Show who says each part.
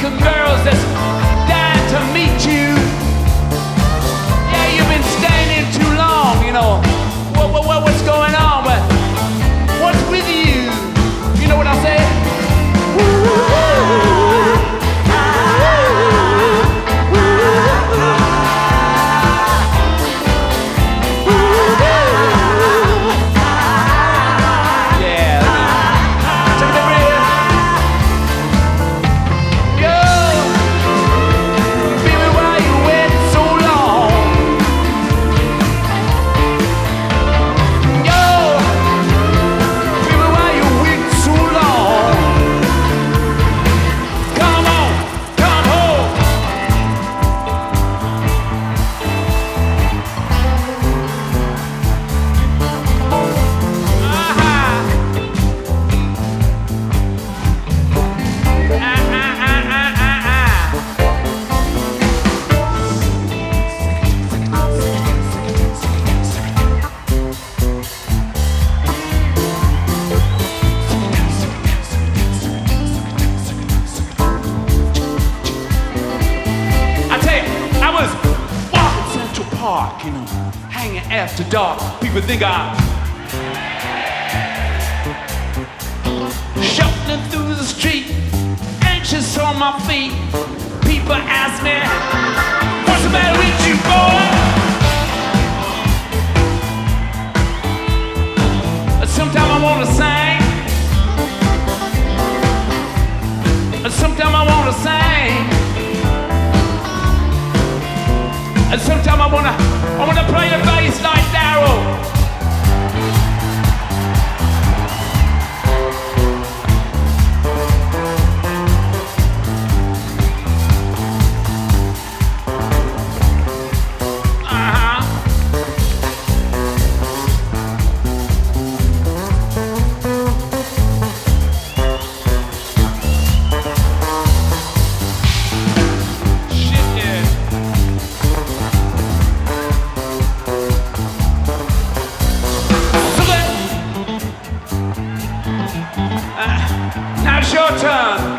Speaker 1: African girls that's dying to meet you. Yeah, you've been standing too long, you know. What's going on? But what's with you? You know what I'm saying? Park, you know, hanging after dark. People think I'm shuffling through the street, anxious on my feet. People ask me, what's the matter with you, boy? Sometimes I wanna sing, sometimes I wanna sing. And sometimes I wanna play the bass like Daryl. Now it's your turn.